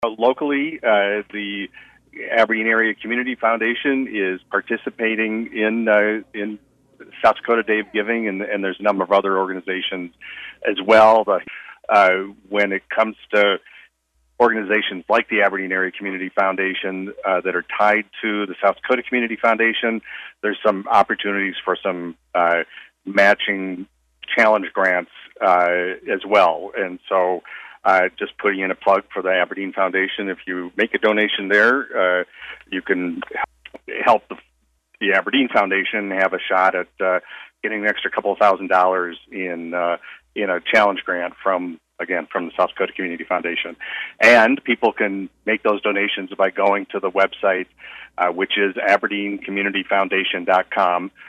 Locally, the Aberdeen Area Community Foundation is participating in South Dakota Day of Giving, and there's a number of other organizations as well. When it comes to organizations like the Aberdeen Area Community Foundation that are tied to the South Dakota Community Foundation, there's some opportunities for some matching challenge grants as well. And so just putting in a plug for the Aberdeen Foundation. If you make a donation there, you can help the Aberdeen Foundation have a shot at getting an extra couple of $1,000s in a challenge grant from the South Dakota Community Foundation. And people can make those donations by going to the website, which is AberdeenCommunityFoundation.com.